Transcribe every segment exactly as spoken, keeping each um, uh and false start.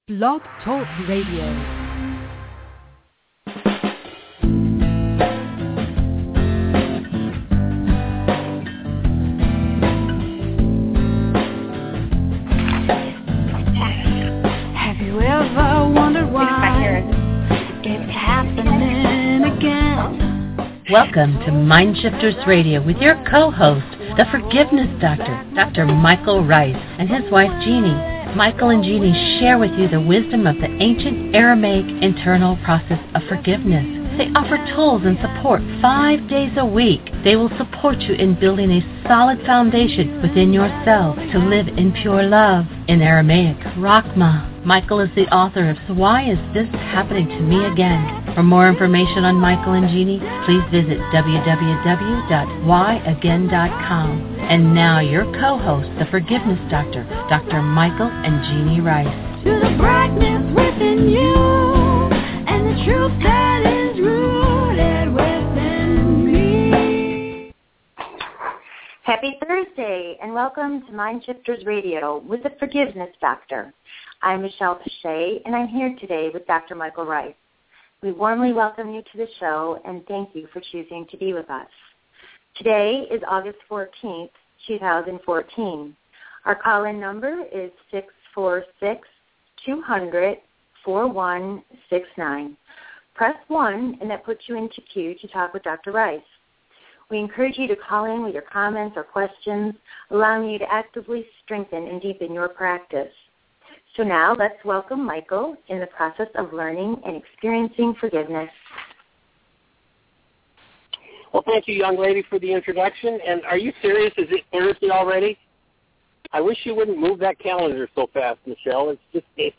Blog Talk Radio. Welcome to Mindshifters Radio with your co-host, the Forgiveness Doctor, Doctor Michael Rice, and his wife Jeannie. Michael and Jeannie share with you the wisdom of the ancient Aramaic internal process of forgiveness. They offer tools and support five days a week. They will support you in building a solid foundation within yourself to live in pure love. In Aramaic, Rachma. Michael is the author of So Why Is This Happening to Me Again? For more information on Michael and Jeannie, please visit w w w dot why again dot com. And now your co-host, the Forgiveness Doctor, Doctor Michael and Jeannie Rice. To the brightness within you, and the truth that is rooted within me. Happy Thursday, and welcome to Mindshifters Radio with the Forgiveness Doctor. I'm Michelle Pache, and I'm here today with Doctor Michael Rice. We warmly welcome you to the show, and thank you for choosing to be with us. Today is August fourteenth, twenty fourteen. Our call-in number is six four six, two hundred, four one six nine. Press one, and that puts you into queue to talk with Doctor Rice. We encourage you to call in with your comments or questions, allowing you to actively strengthen and deepen your practice. So now let's welcome Michael in the process of learning and experiencing forgiveness. Well, thank you, young lady, for the introduction. And are you serious? Is it Thursday already? I wish you wouldn't move that calendar so fast, Michelle. It's just, it's...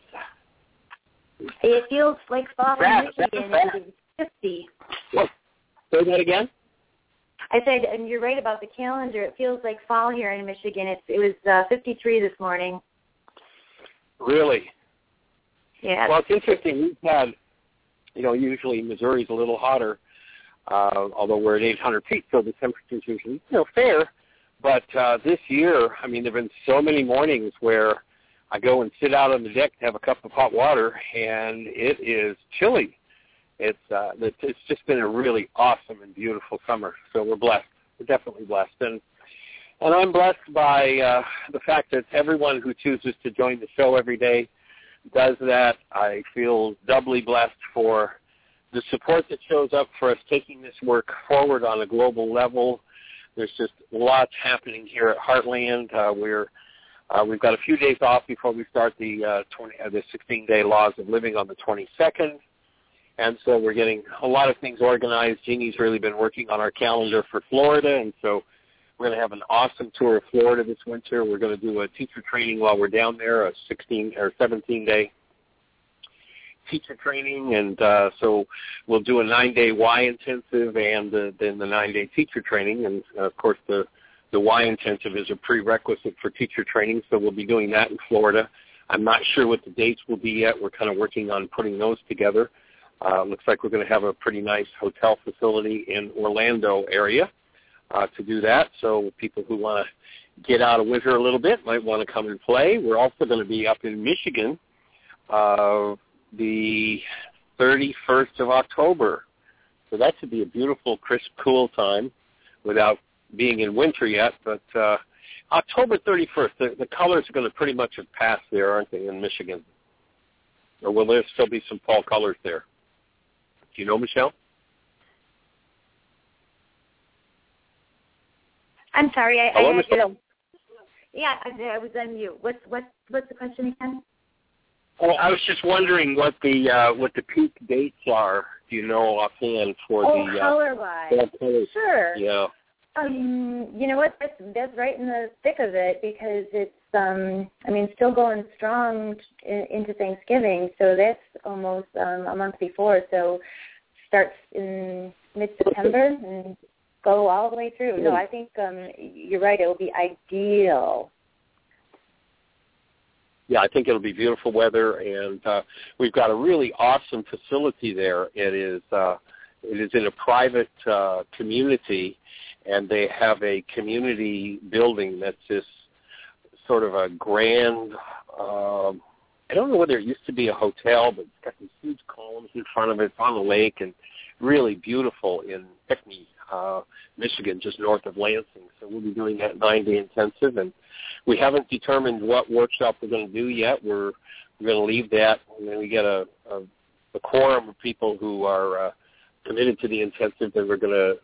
It feels like fall in Michigan. It's fifty. What? Say that again? I said, and you're right about the calendar. It feels like fall here in Michigan. It's, it was uh, fifty-three this morning. Really? Yeah. Well, it's interesting. We've had, you know, usually Missouri's a little hotter, uh, although we're at eight hundred feet, so the temperature's usually, you know, fair. But uh, this year, I mean, there have been so many mornings where I go and sit out on the deck to have a cup of hot water, and it is chilly. It's uh, it's just been a really awesome and beautiful summer, so we're blessed. We're definitely blessed. And And I'm blessed by uh, the fact that everyone who chooses to join the show every day does that. I feel doubly blessed for the support that shows up for us taking this work forward on a global level. There's just lots happening here at Heartland. Uh, we're uh, we've got a few days off before we start the uh, twenty uh, the sixteen-day Laws of Living on the twenty-second, and so we're getting a lot of things organized. Jeannie's really been working on our calendar for Florida, and so we're going to have an awesome tour of Florida this winter. We're going to do a teacher training while we're down there, a sixteen or seventeen-day teacher training, and uh, so we'll do a nine-day Y intensive and uh, then the nine-day teacher training. And uh, of course, the the Y intensive is a prerequisite for teacher training, so we'll be doing that in Florida. I'm not sure what the dates will be yet. We're kind of working on putting those together. Uh, looks like we're going to have a pretty nice hotel facility in Orlando area. Uh, to do that, so people who want to get out of winter a little bit might want to come and play. We're also going to be up in Michigan uh, the thirty-first of October, so that should be a beautiful, crisp, cool time without being in winter yet, but uh, October thirty-first, the, the colors are going to pretty much have passed there, aren't they, in Michigan? Or will there still be some fall colors there? Do you know, Michelle? I'm sorry, I, Hello, I had Michelle? you. Yeah, I, I was on mute. What's what what's the question again? Oh, I was just wondering what the uh, what the peak dates are. Do you know offhand for oh, the color-wise? Uh, sure. Yeah. Um, you know what? That's that's right in the thick of it because it's um, I mean, still going strong t- into Thanksgiving, so that's almost um, a month before. So starts in mid-September and go all the way through. No, I think um, you're right. It will be ideal. Yeah, I think it'll be beautiful weather, and uh, we've got a really awesome facility there. It is uh, it is in a private uh, community, and they have a community building that's this sort of a grand, uh, I don't know whether it used to be a hotel, but it's got these huge columns in front of it. It's on the lake and really beautiful in Pinckney, uh, Michigan, just north of Lansing. So we'll be doing that nine-day intensive, and we haven't determined what workshop we're going to do yet. We're we're going to leave that, and then we get a, a, a quorum of people who are uh, committed to the intensive, and we're going to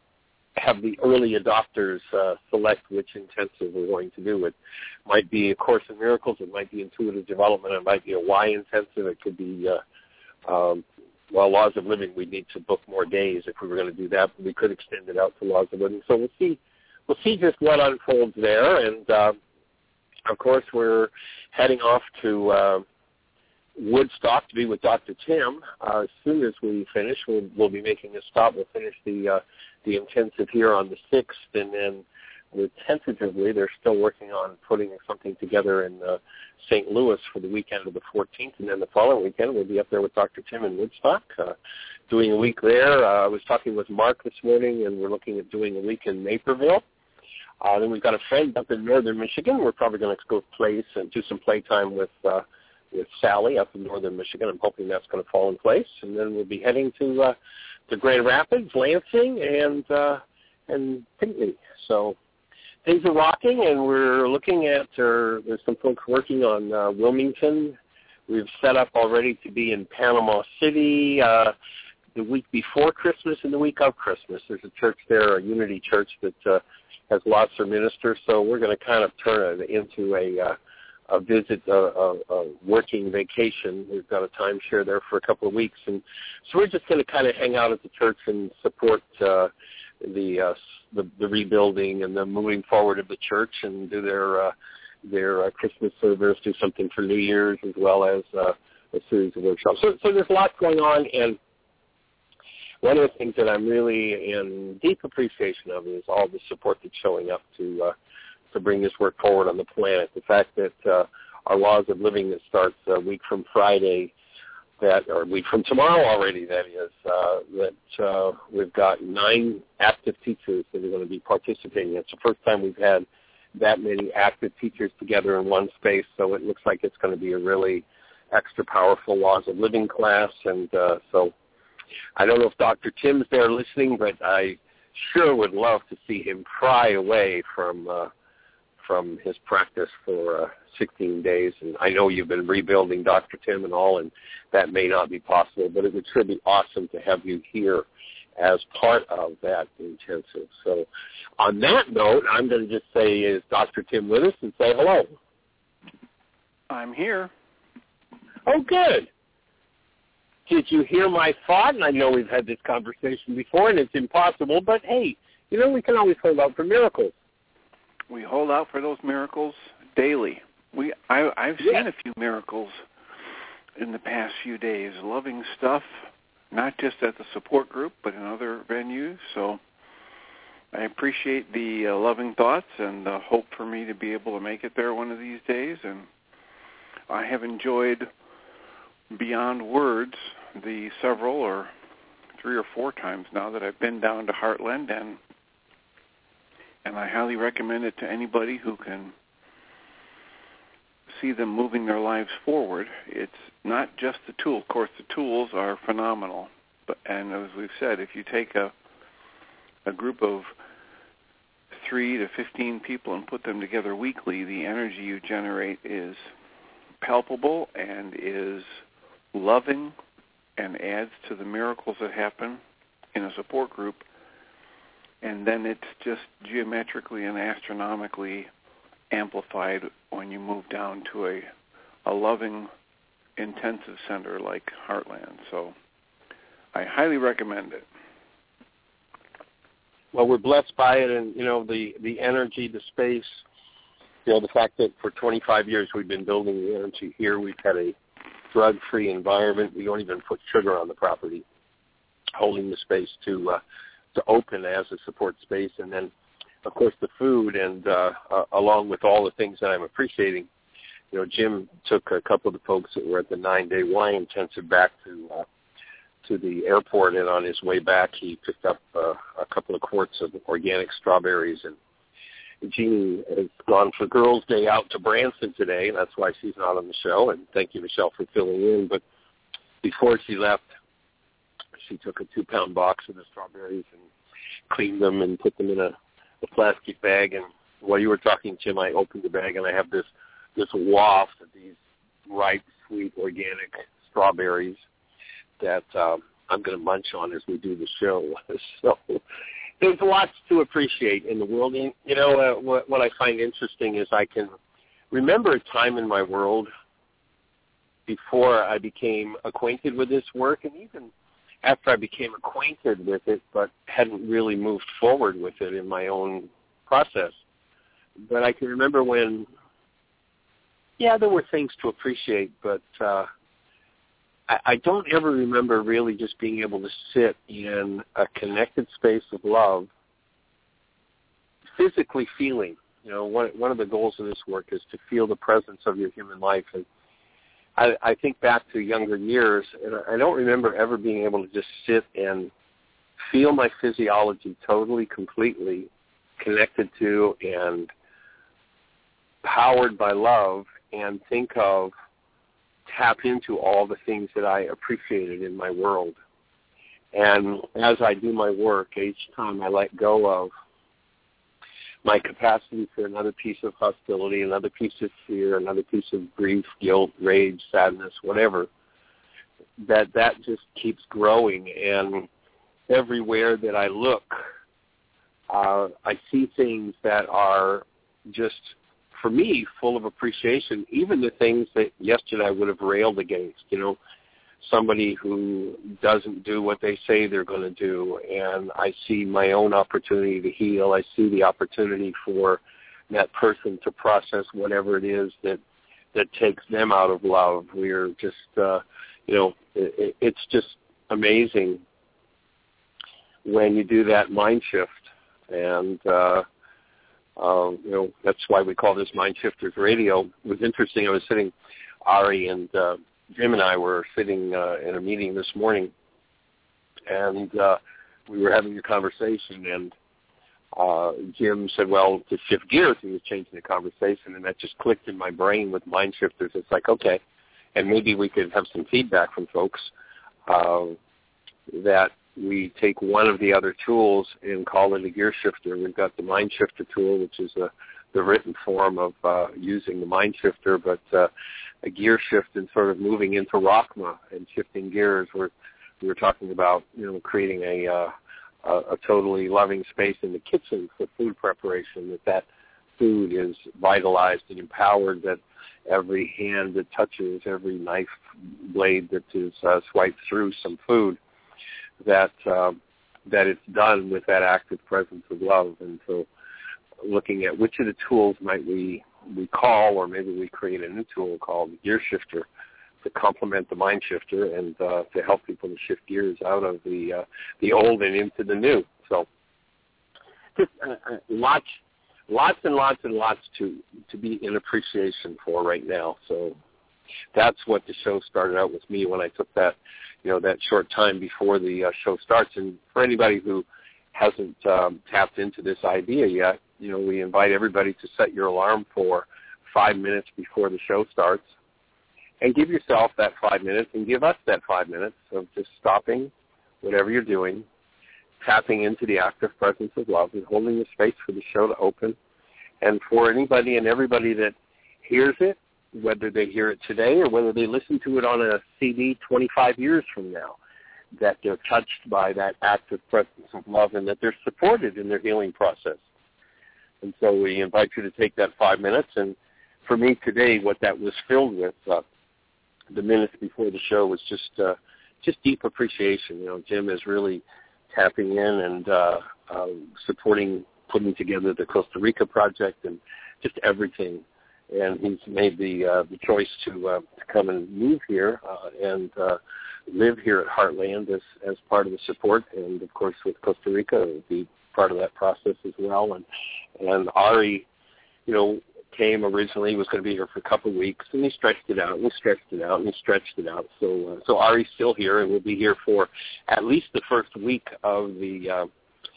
have the early adopters uh, select which intensive we're going to do. It might be a Course in Miracles, it might be Intuitive Development, it might be a Y intensive, it could be, uh, um, well, Laws of Living. We'd need to book more days if we were going to do that, but we could extend it out to Laws of Living. So we'll see, we'll see just what unfolds there, and uh, of course we're heading off to uh, Woodstock to be with Doctor Tim. Uh, as soon as we finish, we'll, we'll be making a stop. We'll finish the uh, the intensive here on the sixth, and then we're tentatively, they're still working on putting something together in uh, Saint Louis for the weekend of the fourteenth, and then the following weekend we'll be up there with Doctor Tim in Woodstock, uh, doing a week there. Uh, I was talking with Mark this morning, and we're looking at doing a week in Naperville. Uh, then we've got a friend up in northern Michigan. We're probably going to go place and do some playtime with uh, with Sally up in northern Michigan. I'm hoping that's going to fall in place. And then we'll be heading to uh, to Grand Rapids, Lansing, and uh, and Pinckney. So things are rocking, and we're looking at, or there's some folks working on uh, Wilmington. We've set up already to be in Panama City uh, the week before Christmas and the week of Christmas. There's a church there, a Unity Church, that uh, has lots of ministers. So we're going to kind of turn it into a uh, a visit, a, a, a working vacation. We've got a timeshare there for a couple of weeks, and so we're just going to kind of hang out at the church and support uh, the, uh, the the rebuilding and the moving forward of the church, and do their uh, their uh, Christmas service, do something for New Year's, as well as uh, a series of workshops. So, so there's lots going on, and one of the things that I'm really in deep appreciation of is all the support that's showing up to uh, to bring this work forward on the planet. The fact that uh, our Laws of Living that starts a week from Friday, that or a week from tomorrow already, that is, uh, that uh, we've got nine active teachers that are going to be participating. It's the first time we've had that many active teachers together in one space, so it looks like it's going to be a really extra powerful Laws of Living class. And uh, so I don't know if Doctor Tim's there listening, but I sure would love to see him pry away from uh, from his practice for uh, sixteen days. And I know you've been rebuilding Doctor Tim and all, and that may not be possible, but it would sure be awesome to have you here as part of that intensive. So on that note, I'm going to just say, is Doctor Tim with us? And say hello. I'm here. Oh, good. Did you hear my thought? And I know we've had this conversation before, and it's impossible, but hey, you know, we can always hold out for miracles. We hold out for those miracles daily. We, I, I've yeah. seen a few miracles in the past few days, loving stuff, not just at the support group, but in other venues. So I appreciate the uh, loving thoughts and the hope for me to be able to make it there one of these days. And I have enjoyed beyond words the several or three or four times now that I've been down to Heartland, and and I highly recommend it to anybody who can see them moving their lives forward. It's not just the tool. Of course, the tools are phenomenal. But, and as we've said, if you take a a group of three to fifteen people and put them together weekly, the energy you generate is palpable and is loving and adds to the miracles that happen in a support group. And then it's just geometrically and astronomically amplified when you move down to a, a loving, intensive center like Heartland. So I highly recommend it. Well, we're blessed by it, and, you know, the, the energy, the space, you know, the fact that for twenty-five years we've been building the energy here. We've had a drug-free environment. We don't even put sugar on the property, holding the space to uh, to open as a support space. And then, of course, the food, and uh, uh, along with all the things that I'm appreciating, you know, Jim took a couple of the folks that were at the nine-day Y intensive back to uh, to the airport, and on his way back he picked up uh, a couple of quarts of organic strawberries, and Jeannie has gone for Girls' Day out to Branson today. That's why she's not on the show, and thank you, Michelle, for filling in. But before she left, she took a two-pound box of the strawberries and cleaned them and put them in a, a plastic bag. And while you were talking, Jim, I opened the bag, and I have this, this waft of these ripe, sweet, organic strawberries that um, I'm going to munch on as we do the show. So there's lots to appreciate in the world. And, you know, uh, what, what I find interesting is I can remember a time in my world before I became acquainted with this work, and even after I became acquainted with it, but hadn't really moved forward with it in my own process. But I can remember when, yeah, there were things to appreciate, but uh, I, I don't ever remember really just being able to sit in a connected space of love, physically feeling. You know, one, one of the goals of this work is to feel the presence of your human life. And I, I think back to younger years, and I don't remember ever being able to just sit and feel my physiology totally, completely connected to and powered by love, and think of, tap into all the things that I appreciated in my world. And as I do my work, each time I let go of my capacity for another piece of hostility, another piece of fear, another piece of grief, guilt, rage, sadness, whatever, that that just keeps growing. And everywhere that I look, uh, I see things that are just, for me, full of appreciation, even the things that yesterday I would have railed against, you know, somebody who doesn't do what they say they're going to do, and I see my own opportunity to heal. I see the opportunity for that person to process whatever it is that that takes them out of love. We're just, uh, you know, it, it's just amazing when you do that mind shift, and uh, uh, you know, that's why we call this Mind Shifters Radio. It was interesting. I was sitting, Ari and uh, Jim and I were sitting uh, in a meeting this morning, and uh, we were having a conversation, and uh, Jim said, well, to shift gears, he was changing the conversation, and that just clicked in my brain with Mind Shifters. It's like, okay, and maybe we could have some feedback from folks uh, that we take one of the other tools and call it a gear shifter. We've got the Mind Shifter tool, which is a, the written form of uh, using the Mind Shifter, but uh, a gear shift and sort of moving into Rachma and shifting gears. We're, we were talking about, you know, creating a, uh, a, a totally loving space in the kitchen for food preparation, that that food is vitalized and empowered, that every hand that touches, every knife blade that is uh, swiped through some food, that uh, that it's done with that active presence of love. And so looking at which of the tools might we, we call, or maybe we create a new tool called the Gear Shifter to complement the Mind Shifter and uh, to help people to shift gears out of the uh, the old and into the new. So just uh, lots, lots and lots and lots to, to be in appreciation for right now. So that's what the show started out with me when I took that, you know, that short time before the uh, show starts. And for anybody who hasn't um, tapped into this idea yet, you know, we invite everybody to set your alarm for five minutes before the show starts, and give yourself that five minutes and give us that five minutes of just stopping whatever you're doing, tapping into the active presence of love and holding the space for the show to open. And for anybody and everybody that hears it, whether they hear it today or whether they listen to it on a C D twenty-five years from now, that they're touched by that active presence of love and that they're supported in their healing process. And so we invite you to take that five minutes. And for me today, what that was filled with, uh, the minutes before the show, was just uh, just deep appreciation. You know, Jim is really tapping in and uh, uh, supporting, putting together the Costa Rica project and just everything. And he's made the uh, the choice to uh, to come and move here uh, and uh, live here at Heartland as as part of the support. And of course, with Costa Rica, it will be part of that process as well. And and Ari, you know, came originally, he was going to be here for a couple of weeks, and he stretched it out, and he stretched it out, and he stretched it out. So uh, so Ari's still here, and will be here for at least the first week of the uh,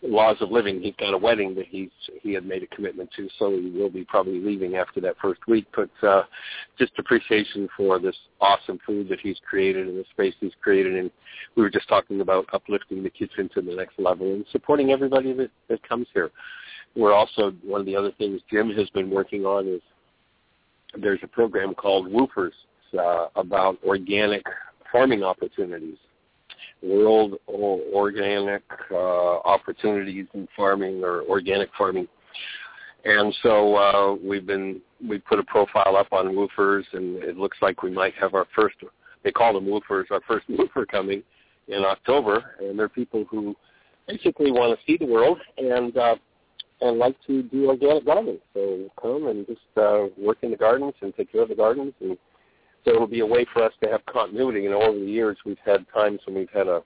laws of living. He's got a wedding that he's he had made a commitment to, so he will be probably leaving after that first week. But uh, just appreciation for this awesome food that he's created and the space he's created. And we were just talking about uplifting the kitchen to the next level and supporting everybody that, that comes here. We're also, one of the other things Jim has been working on is there's a program called WOOFers uh, about organic farming opportunities. World Organic uh, Opportunities in Farming, or Organic Farming. And so uh, we've been, we put a profile up on WOOFers, and it looks like we might have our first, they call them WOOFers, our first WOOFer coming in October. And they're people who basically want to see the world and uh, and like to do organic gardening. So come and just uh, work in the gardens and take care of the gardens. And so it'll be a way for us to have continuity. You know, over the years, we've had times when we've had a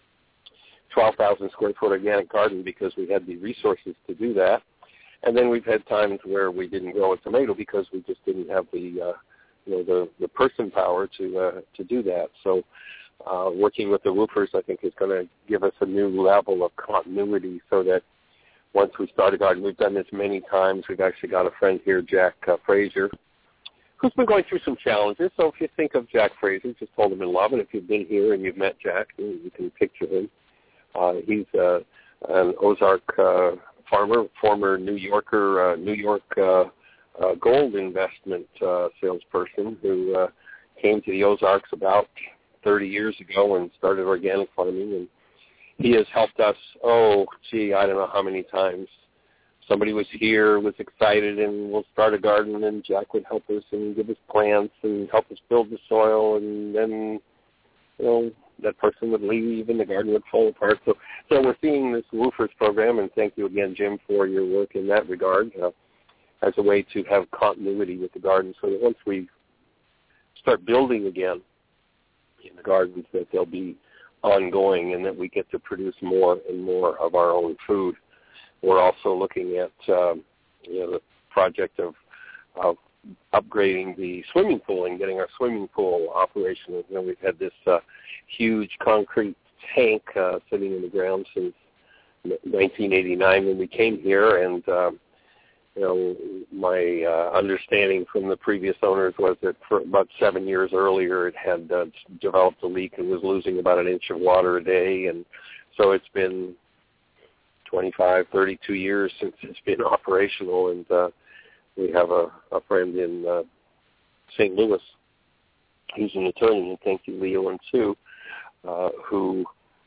twelve thousand square foot organic garden because we had the resources to do that. And then we've had times where we didn't grow a tomato because we just didn't have the, uh, you know, the, the person power to uh, to do that. So uh, working with the WOOFers, I think, is going to give us a new level of continuity so that once we start a garden, we've done this many times. We've actually got a friend here, Jack uh, Fraser, who's been going through some challenges. So if you think of Jack Fraser, just hold him in love. And if you've been here and you've met Jack, you can picture him. Uh, he's uh, an Ozark uh, farmer, former New Yorker, uh, New York uh, uh, gold investment uh, salesperson who uh, came to the Ozarks about thirty years ago and started organic farming. And he has helped us, oh, gee, I don't know how many times. Somebody was here, was excited, and we'll start a garden, and Jack would help us and give us plants and help us build the soil, and then, you know, that person would leave and the garden would fall apart. So so we're seeing this WOOFers program, and thank you again, Jim, for your work in that regard, uh, as a way to have continuity with the garden so that once we start building again in the gardens, that they'll be ongoing and that we get to produce more and more of our own food. We're also looking at um, you know, the project of, of upgrading the swimming pool and getting our swimming pool operational. You know, we've had this uh, huge concrete tank uh, sitting in the ground since nineteen eighty-nine when we came here, and uh, you know, my uh, understanding from the previous owners was that for about seven years earlier it had uh, developed a leak and was losing about an inch of water a day, and so it's been twenty-five, thirty-two years since it's been operational, and uh, we have a, a friend in uh, Saint Louis who's an attorney, and thank you, Leo and Sue, uh, who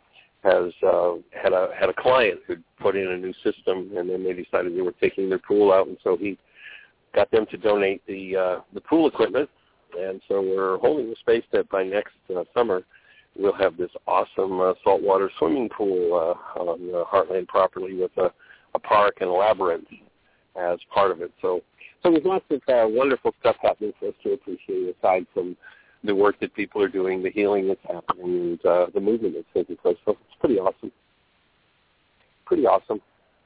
has uh, had a had a client who put in a new system, and then they decided they were taking their pool out, and so he got them to donate the uh, the pool equipment, and so we're holding the space that by next uh, summer we'll have this awesome uh, saltwater swimming pool uh, on the Heartland property with a, a park and a labyrinth as part of it. So, so there's lots of uh, wonderful stuff happening for us to appreciate aside from the work that people are doing, the healing that's happening, and uh, the movement that's taking place. So it's pretty awesome. Pretty awesome.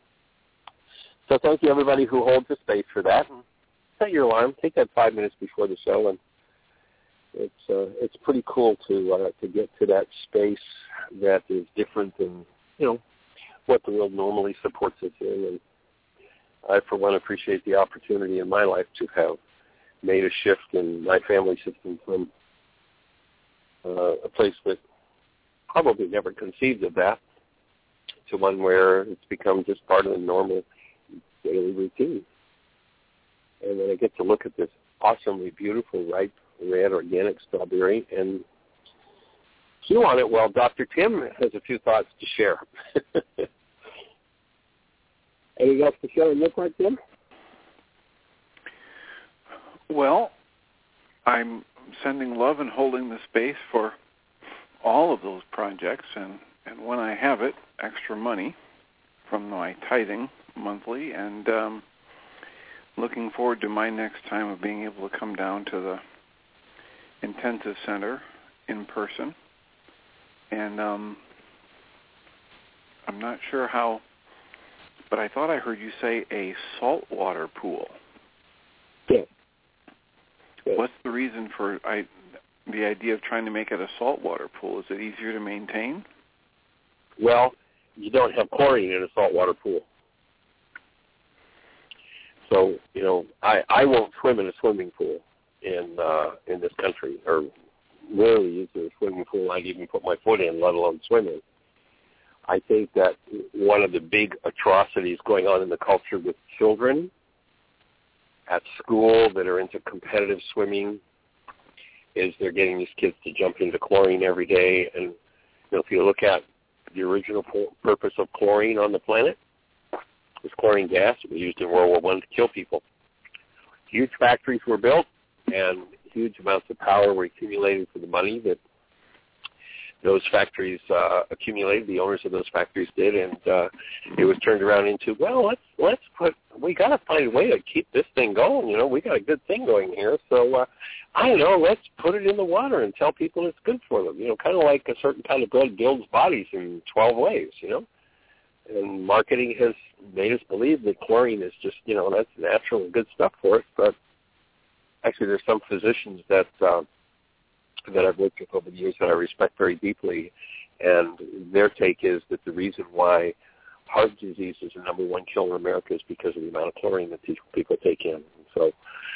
So thank you, everybody who holds the space for that. Set your alarm. Take that five minutes before the show, and it's uh, it's pretty cool to uh, to get to that space that is different than, you know, what the world normally supports us in. And I, for one, appreciate the opportunity in my life to have made a shift in my family system from uh, a place that probably never conceived of that to one where it's become just part of the normal daily routine. And then I get to look at this awesomely beautiful, ripe, red, organic strawberry and chew on it. Well, Doctor Tim has a few thoughts to share. Anything else to share on your part, Tim? Well, I'm sending love and holding the space for all of those projects, and, and when I have it, extra money from my tithing monthly, and um, looking forward to my next time of being able to come down to the intensive center in person. And um, I'm not sure how, but I thought I heard you say a saltwater pool. Yeah. What's the reason for I, the idea of trying to make it a saltwater pool? Is it easier to maintain? Well, you don't have chlorine in a saltwater pool. So, you know, I, I won't swim in a swimming pool in uh, in this country, or rarely use a swimming pool I'd even put my foot in, let alone swim in. I think that one of the big atrocities going on in the culture with children at school that are into competitive swimming is they're getting these kids to jump into chlorine every day. And you know, if you look at the original purpose of chlorine on the planet, was chlorine gas. It was used in World War One to kill people. Huge factories were built, and huge amounts of power were accumulated for the money that those factories uh, accumulated. The owners of those factories did, and uh, it was turned around into, well, let's let's put. We got to find a way to keep this thing going. You know, we got a good thing going here, so uh, I don't know. Let's put it in the water and tell people it's good for them. You know, kind of like a certain kind of bread builds bodies in twelve ways. You know. And marketing has made us believe that chlorine is just, you know, that's natural and good stuff for us. But actually, there's some physicians that uh, that I've worked with over the years that I respect very deeply, and their take is that the reason why heart disease is the number one killer in America is because of the amount of chlorine that these people take in. And so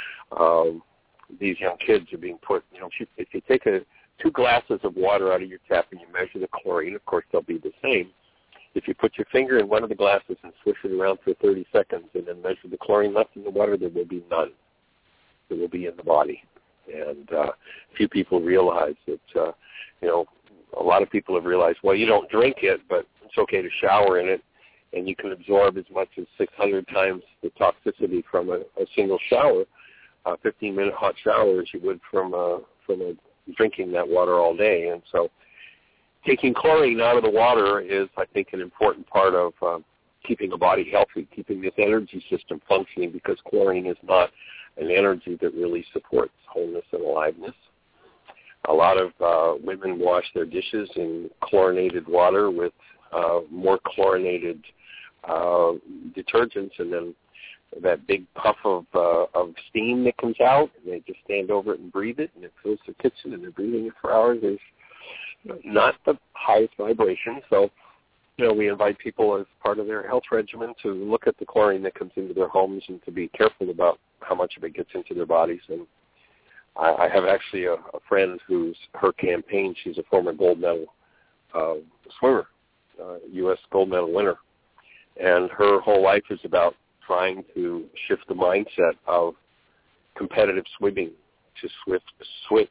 um, these young kids are being put, you know, if you, if you take a, two glasses of water out of your tap and you measure the chlorine, of course, they'll be the same. If you put your finger in one of the glasses and swish it around for thirty seconds and then measure the chlorine left in the water, there will be none. There will be in the body. And uh, few people realize that, uh, you know, a lot of people have realized, well, you don't drink it, but it's okay to shower in it, and you can absorb as much as six hundred times the toxicity from a, a single shower, a fifteen-minute hot shower, as you would from, uh, from a, drinking that water all day. And so taking chlorine out of the water is, I think, an important part of uh, keeping the body healthy, keeping this energy system functioning, because chlorine is not an energy that really supports wholeness and aliveness. A lot of uh, women wash their dishes in chlorinated water with uh, more chlorinated uh, detergents, and then that big puff of uh, of steam that comes out, and they just stand over it and breathe it, and it fills the kitchen, and they're breathing it for hours. There's not the highest vibration. So, you know, we invite people as part of their health regimen to look at the chlorine that comes into their homes and to be careful about how much of it gets into their bodies. And I, I have actually a, a friend who's, her campaign, she's a former gold medal uh, swimmer, uh, U S gold medal winner. And her whole life is about trying to shift the mindset of competitive swimming to swift switch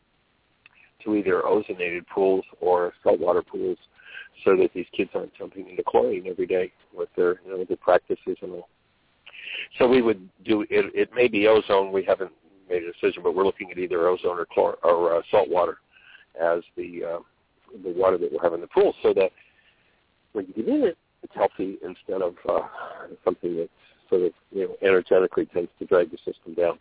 to either ozonated pools or saltwater pools, so that these kids aren't jumping into chlorine every day with their, you know, their practices and all. So we would do it. It may be ozone. We haven't made a decision, but we're looking at either ozone or chlor or uh, salt water as the uh, the water that we'll have in the pool, so that when you get in it, it's healthy instead of uh, something that sort of, you know, energetically tends to drag the system down.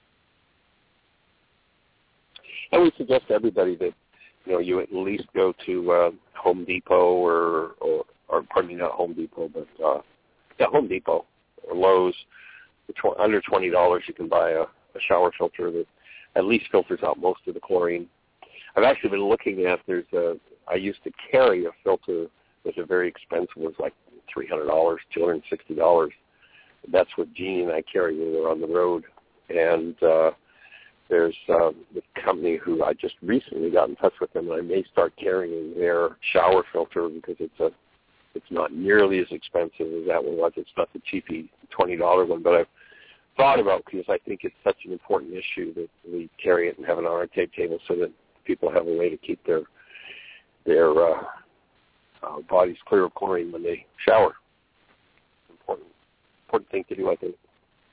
I would suggest to everybody that, you know, you at least go to uh, Home Depot or, or, or, pardon me, not Home Depot, but uh, yeah, Home Depot or Lowe's. For tw- under twenty dollars, you can buy a, a shower filter that at least filters out most of the chlorine. I've actually been looking at, there's a, I used to carry a filter that was very expensive. It was like three hundred dollars, two hundred sixty dollars. That's what Jeannie and I carry when we're on the road. And uh, there's um, the company who I just recently got in touch with them, and I may start carrying their shower filter because it's a it's not nearly as expensive as that one was. It's not the cheapy twenty dollar one, but I've thought about, because I think it's such an important issue that we carry it and have it on our tape table so that people have a way to keep their their uh, uh, bodies clear of chlorine when they shower. Important important thing to do, I think.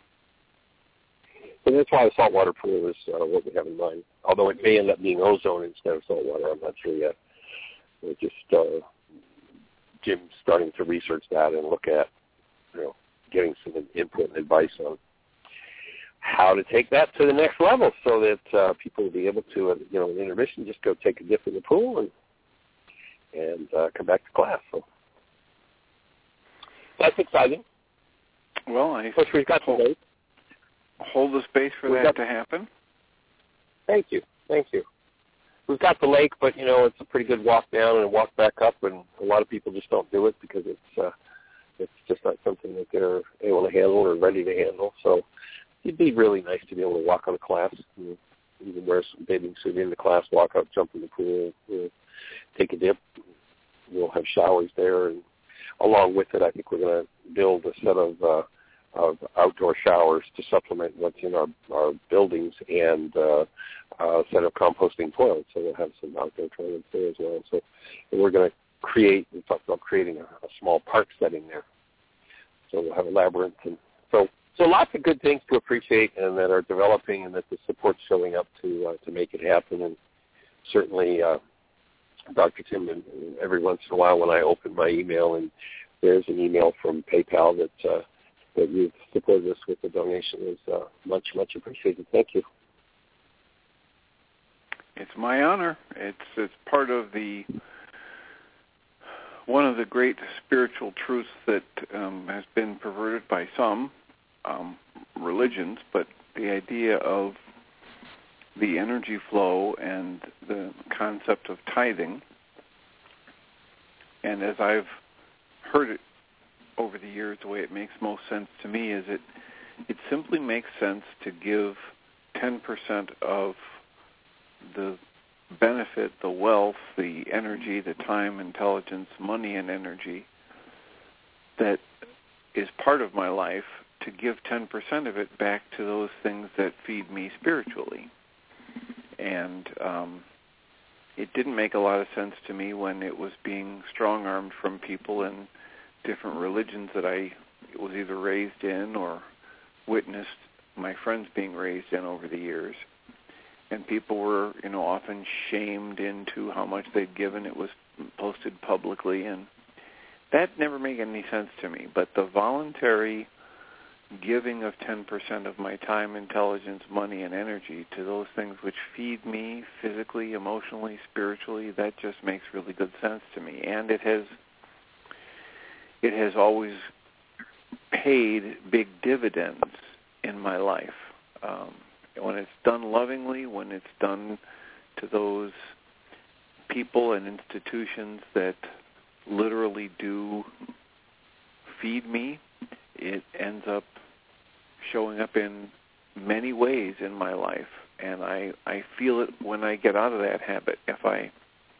And that's why a saltwater pool is uh, what we have in mind. Although it may end up being ozone instead of saltwater, I'm not sure yet. We're just uh, Jim's starting to research that and look at, you know, getting some input and advice on how to take that to the next level, so that uh, people will be able to, uh, you know, in intermission, just go take a dip in the pool and and uh, come back to class. So that's exciting. Well, I of course, we've got hold, hold the space for we've that got, to happen. Thank you, thank you. we've got the lake, but, you know, it's a pretty good walk down and a walk back up, and a lot of people just don't do it because it's uh, it's just not something that they're able to handle or ready to handle. So it'd be really nice to be able to walk on a class, you know, even wear some bathing suit in the class, walk up, jump in the pool, you know, take a dip. We'll have showers there, and along with it, I think we're going to build a set of uh, of outdoor showers to supplement what's in our, our buildings, and uh, a set of composting toilets. So we'll have some outdoor toilets there as well. So and we're going to create, we talked about creating a, a small park setting there. So we'll have a labyrinth. And so, so lots of good things to appreciate and that are developing, and that the support's showing up to uh, to make it happen. And certainly, uh, Doctor Tim, and every once in a while when I open my email and there's an email from PayPal that uh, that you've supported us with a donation is uh, much, much appreciated. Thank you. It's my honor. It's it's part of the one of the great spiritual truths that um, has been perverted by some um, religions, but the idea of the energy flow and the concept of tithing. And as I've heard it over the years, the way it makes most sense to me is it it simply makes sense to give ten percent of the benefit, the wealth, the energy, the time, intelligence, money, and energy that is part of my life, to give ten percent of it back to those things that feed me spiritually. And um, it didn't make a lot of sense to me when it was being strong-armed from people in different religions that I was either raised in or witnessed my friends being raised in over the years. And people were, you know, often shamed into how much they'd given. It was posted publicly, and that never made any sense to me. But the voluntary giving of ten percent of my time, intelligence, money, and energy to those things which feed me physically, emotionally, spiritually, that just makes really good sense to me. And it has it has always paid big dividends in my life. Um, when it's done lovingly, when it's done to those people and institutions that literally do feed me, it ends up showing up in many ways in my life. And I, I feel it when I get out of that habit. If I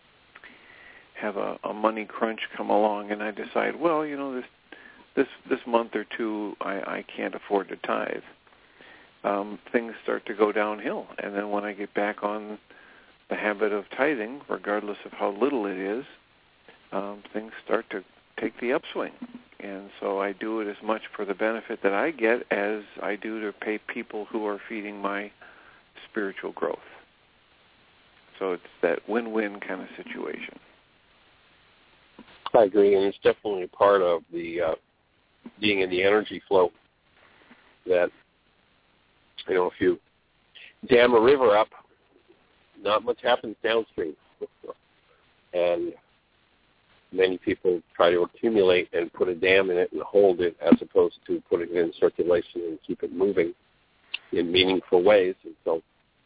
have a, a money crunch come along and I decide, well, you know, this this this month or two I, I can't afford to tithe, um, things start to go downhill. And then when I get back on the habit of tithing, regardless of how little it is, um, things start to take the upswing. And so I do it as much for the benefit that I get as I do to pay people who are feeding my spiritual growth. So it's that win-win kind of situation. I agree, and it's definitely part of the uh, being in the energy flow that, you know, if you dam a river up, not much happens downstream. And many people try to accumulate and put a dam in it and hold it, as opposed to putting it in circulation and keep it moving in meaningful ways. And so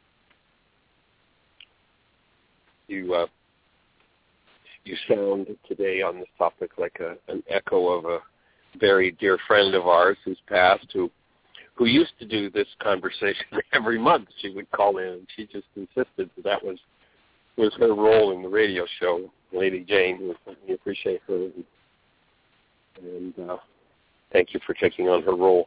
you uh, you sound today on this topic like a, an echo of a very dear friend of ours who's passed, who who used to do this conversation every month. She would call in, and she just insisted that that was was her role in the radio show. Lady Jane, we appreciate her, and uh, thank you for taking on her role.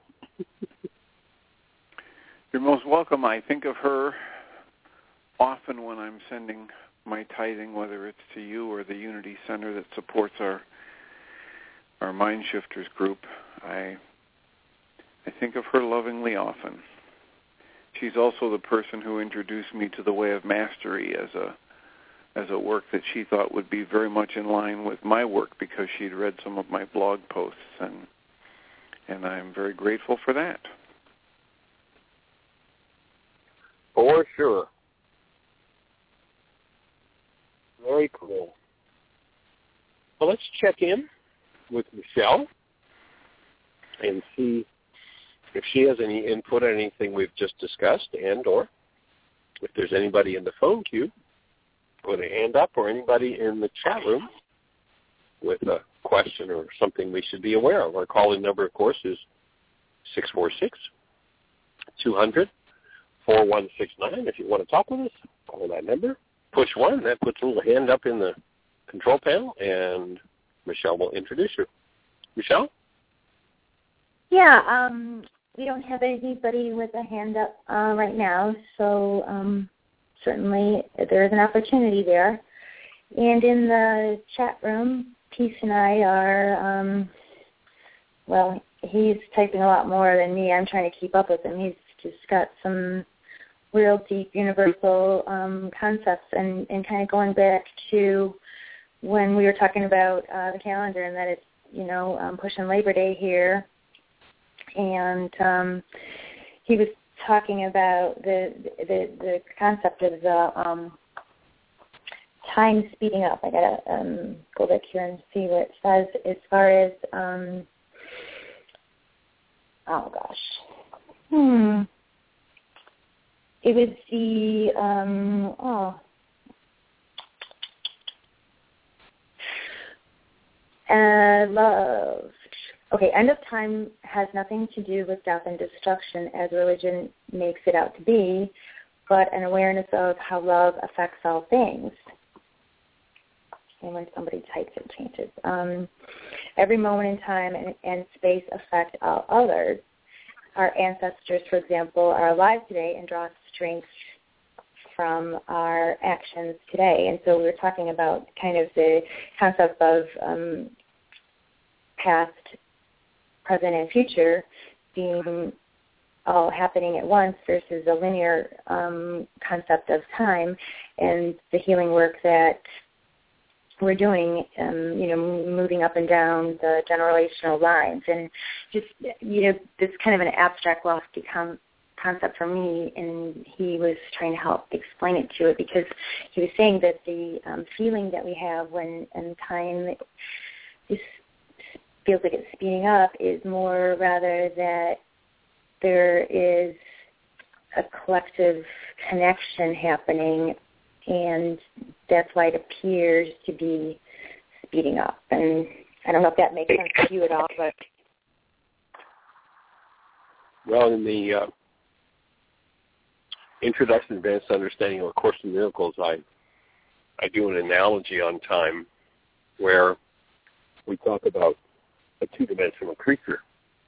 You're most welcome. I think of her often when I'm sending my tithing, whether it's to you or the Unity Center that supports our our Mind Shifters group. I I think of her lovingly often. She's also the person who introduced me to the Way of Mastery as a as a work that she thought would be very much in line with my work, because she'd read some of my blog posts, and and I'm very grateful for that. For sure. Very cool. Well, let's check in with Michelle and see if she has any input on anything we've just discussed, and or if there's anybody in the phone queue put a hand up, or anybody in the chat room with a question or something we should be aware of. Our call-in number, of course, is six four six, two hundred, four one six nine. If you want to talk with us, call that number. Push one. That puts a little hand up in the control panel, and Michelle will introduce you. Michelle? Yeah, um, we don't have anybody with a hand up uh, right now, so um, certainly there is an opportunity there. And in the chat room, Peace and I are, um, well, he's typing a lot more than me. I'm trying to keep up with him. He's just got some real deep universal um, concepts, and, and kind of going back to when we were talking about uh, the calendar, and that it's, you know, um, pushing Labor Day here. And um, he was talking about the the, the concept of the um, time speeding up. I gotta um, go back here and see what it says as far as um, oh gosh, hmm, it was the um, oh. Uh, love. Okay, end of time has nothing to do with death and destruction as religion makes it out to be, but an awareness of how love affects all things. And when somebody types, it changes. Um, every moment in time and, and space affect all others. Our ancestors, for example, are alive today and draw strength from our actions today. And so we were talking about kind of the concept of um, past, present, and future being all happening at once versus a linear um, concept of time, and the healing work that we're doing, um, you know, moving up and down the generational lines. And just, you know, this kind of an abstract, lofty com- concept for me, and he was trying to help explain it to it, because he was saying that the um, feeling that we have when and time is feels like it's speeding up is more rather that there is a collective connection happening, and that's why it appears to be speeding up. And I don't know if that makes sense to you at all, but... Well, in the uh, Introduction to Advanced Understanding of A Course in Miracles, I, I do an analogy on time where we talk about a two-dimensional creature,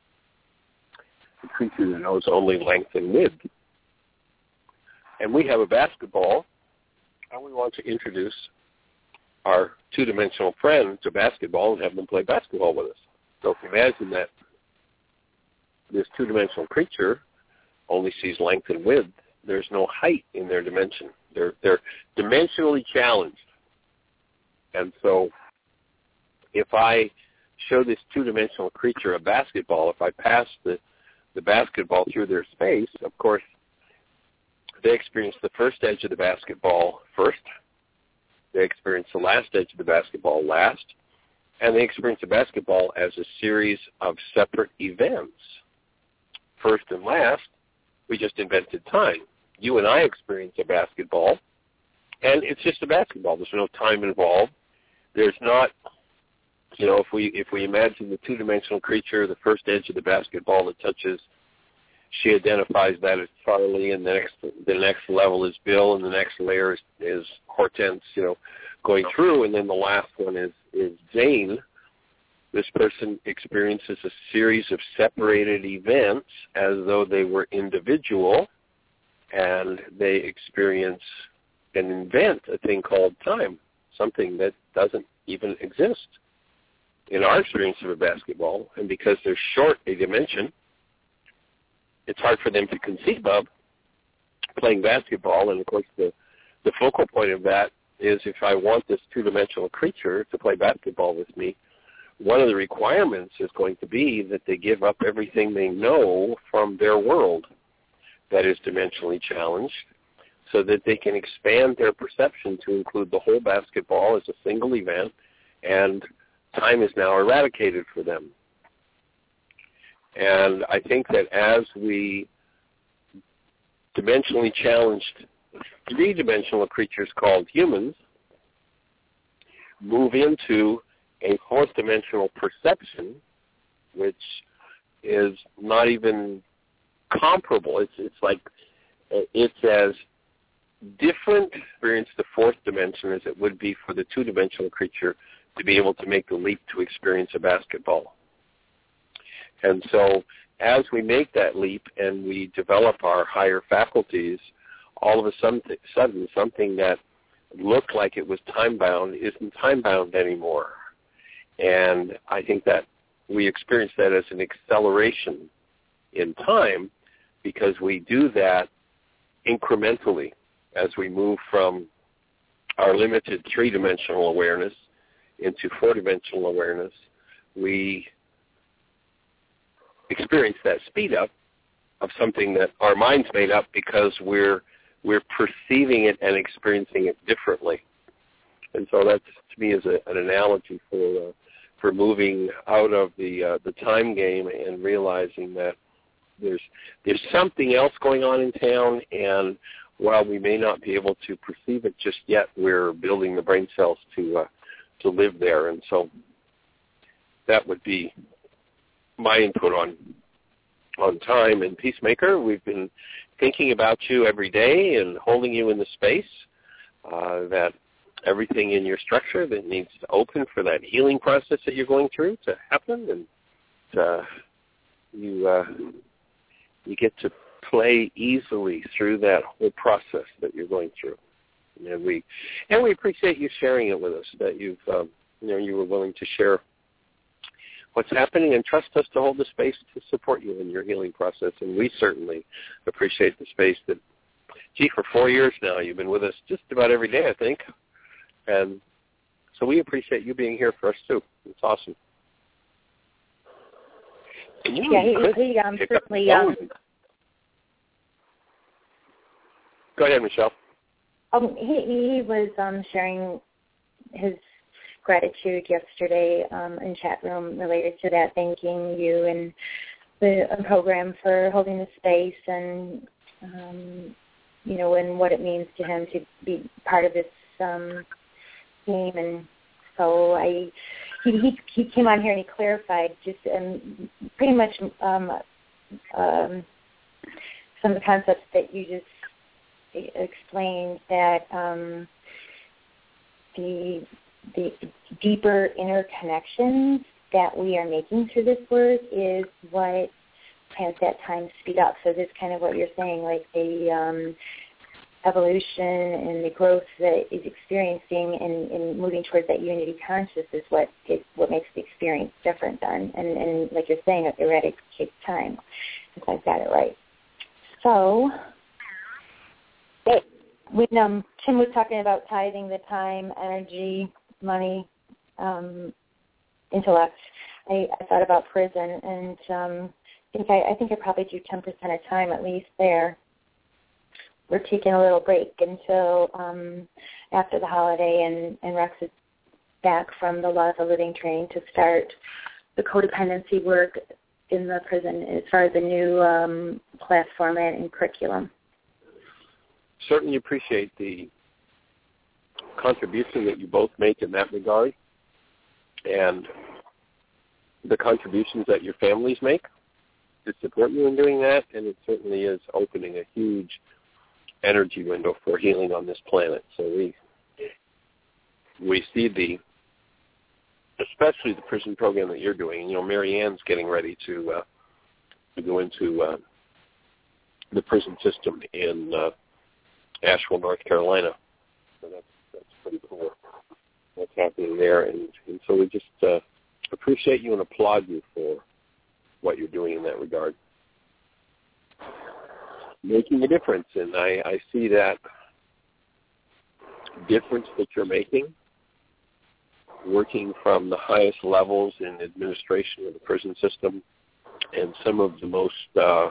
a creature that knows only length and width. And we have a basketball, and we want to introduce our two-dimensional friend to basketball and have them play basketball with us. So if you imagine that this two-dimensional creature only sees length and width, there's no height in their dimension. They're, they're dimensionally challenged. And so if I show this two-dimensional creature a basketball, if I pass the, the basketball through their space, of course, they experience the first edge of the basketball first, they experience the last edge of the basketball last, and they experience the basketball as a series of separate events. First and last, we just invented time. You and I experience a basketball, and it's just a basketball. There's no time involved. There's not... You know, if we if we imagine the two-dimensional creature, the first edge of the basketball that touches, she identifies that as Charlie, and the next the next level is Bill, and the next layer is, is Hortense, you know, going through, and then the last one is, is Zane. This person experiences a series of separated events as though they were individual, and they experience and invent a thing called time, something that doesn't even exist in our experience of a basketball. And because they're short a dimension, it's hard for them to conceive of playing basketball. And, of course, the, the focal point of that is if I want this two-dimensional creature to play basketball with me, one of the requirements is going to be that they give up everything they know from their world that is dimensionally challenged, so that they can expand their perception to include the whole basketball as a single event, and time is now eradicated for them. And I think that as we dimensionally challenged three-dimensional creatures called humans move into a fourth dimensional perception, which is not even comparable. It's it's like it's as different experience the fourth dimension as it would be for the two-dimensional creature to be able to make the leap to experience a basketball. And so as we make that leap and we develop our higher faculties, all of a sudden, sudden something that looked like it was time-bound isn't time-bound anymore. And I think that we experience that as an acceleration in time because we do that incrementally as we move from our limited three-dimensional awareness into four-dimensional awareness. We experience that speed up of something that our mind's made up because we're we're perceiving it and experiencing it differently. And so that, to me, is a, an analogy for uh, for moving out of the uh, the time game and realizing that there's there's something else going on in town, and while we may not be able to perceive it just yet, we're building the brain cells to uh, to live there. And so that would be my input on on time and Peacemaker. We've been thinking about you every day and holding you in the space, uh, that everything in your structure that needs to open for that healing process that you're going through to happen, and uh, you uh, you get to play easily through that whole process that you're going through. And we and we appreciate you sharing it with us, that you've um, you know you were willing to share what's happening and trust us to hold the space to support you in your healing process. And we certainly appreciate the space that, gee, for four years now you've been with us just about every day, I think. And so we appreciate you being here for us too. It's awesome. And you yeah, he, he um, certainly. Um, Go ahead, Michelle. Um, he, he was um, sharing his gratitude yesterday um, in chat room related to that, thanking you and the uh, program for holding the space, and um, you know, and what it means to him to be part of this um, team. And so I, he, he he came on here and he clarified just um, pretty much um, um, some of the concepts that you just explained, that um, the the deeper interconnections that we are making through this work is what has that time speed up. So this kind of what you're saying, like the um, evolution and the growth that is experiencing and, and moving towards that unity conscious is what is what makes the experience different then. And, and like you're saying, it erratic takes time, if I've got it right. So when um, Tim was talking about tithing the time, energy, money, um, intellect, I, I thought about prison, and um, I think I, I think I probably do ten percent of time at least there. We're taking a little break until um, after the holiday, and, and Rex is back from the Laws of Living training to start the codependency work in the prison as far as the new um, class format and curriculum. Certainly appreciate the contribution that you both make in that regard, and the contributions that your families make to support you in doing that, and it certainly is opening a huge energy window for healing on this planet. So we we see the, especially the prison program that you're doing. You know, Mary Ann's getting ready to uh, to go into uh, the prison system in uh, Asheville, North Carolina. So that's that's pretty cool what's happening there, and, and so we just uh, appreciate you and applaud you for what you're doing in that regard. Making a difference, and I, I see that difference that you're making, working from the highest levels in administration of the prison system, and some of the most, uh,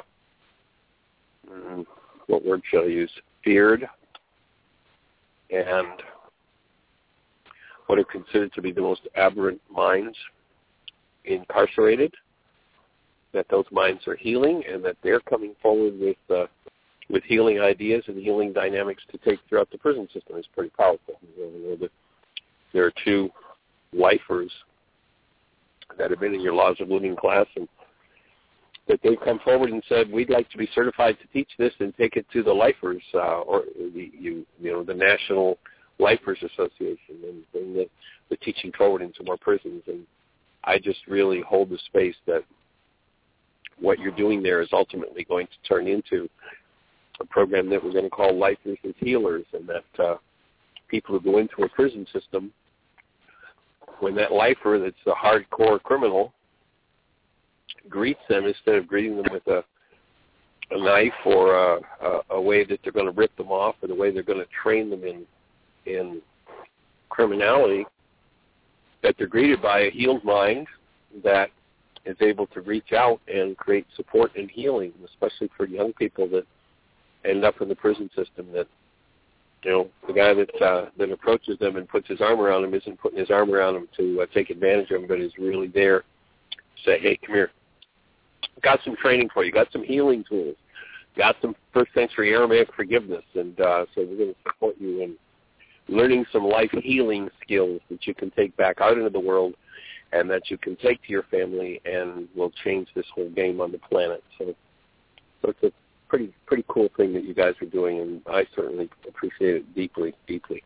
what word shall I use, feared, and what are considered to be the most aberrant minds incarcerated, that those minds are healing, and that they're coming forward with uh, with healing ideas and healing dynamics to take throughout the prison system is pretty powerful. You know, the there are two lifers that have been in your Laws of Living class, and that they've come forward and said, we'd like to be certified to teach this and take it to the lifers, uh, or the, you, you know, the National Lifers Association, and bring the, the teaching forward into more prisons. And I just really hold the space that what you're doing there is ultimately going to turn into a program that we're going to call Lifers as Healers, and that uh, people who go into a prison system, when that lifer that's a hardcore criminal greets them, instead of greeting them with a, a knife or a, a, a way that they're going to rip them off, or the way they're going to train them in in criminality, that they're greeted by a healed mind that is able to reach out and create support and healing, especially for young people that end up in the prison system. That, you know, the guy that uh, that approaches them and puts his arm around them isn't putting his arm around them to uh, take advantage of them, but is really there to say, hey, come here. Got some training for you. Got some healing tools. Got some first century Aramaic forgiveness. And uh, so we're going to support you in learning some life healing skills that you can take back out into the world and that you can take to your family and will change this whole game on the planet. So, so it's a pretty pretty cool thing that you guys are doing, and I certainly appreciate it deeply, deeply.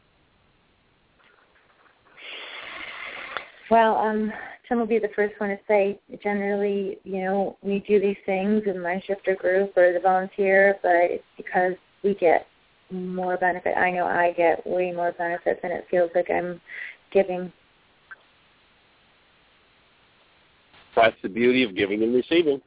Well, um, Tim will be the first one to say, generally, you know, we do these things in my shifter group or the volunteer, but it's because we get more benefit. I know I get way more benefits, and it feels like I'm giving. That's the beauty of giving and receiving.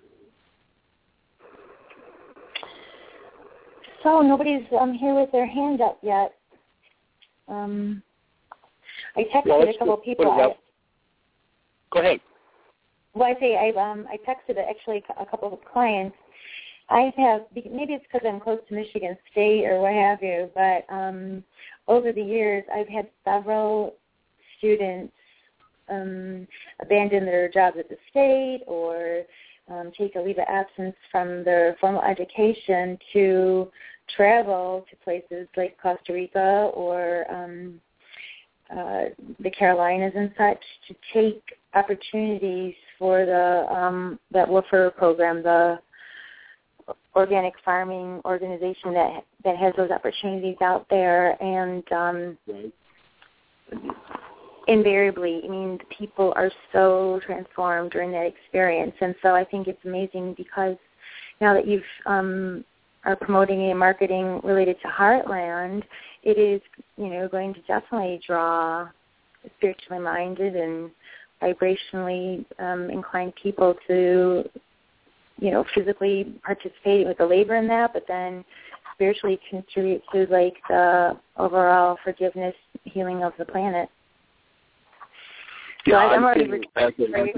So nobody's um, here with their hand up yet. Um, I texted well, a couple of people. I, Go ahead. Well, I say I um I texted actually a couple of clients. I have, maybe it's because I'm close to Michigan State or what have you, but um, over the years I've had several students um, abandon their jobs at the state or um, take a leave of absence from their formal education to travel to places like Costa Rica or um, uh, the Carolinas and such to take opportunities for the um, that W O F R program, the organic farming organization that that has those opportunities out there, and um, right. invariably, I mean, the people are so transformed during that experience, and so I think it's amazing because now that you've um, are promoting and marketing related to Heartland, it is, you know, going to definitely draw spiritually minded and vibrationally um, inclined people to, you know, physically participate with the labor in that, but then spiritually contribute to, like, the overall forgiveness, healing of the planet. Yeah, so I'm, I'm, already seeing, as a, as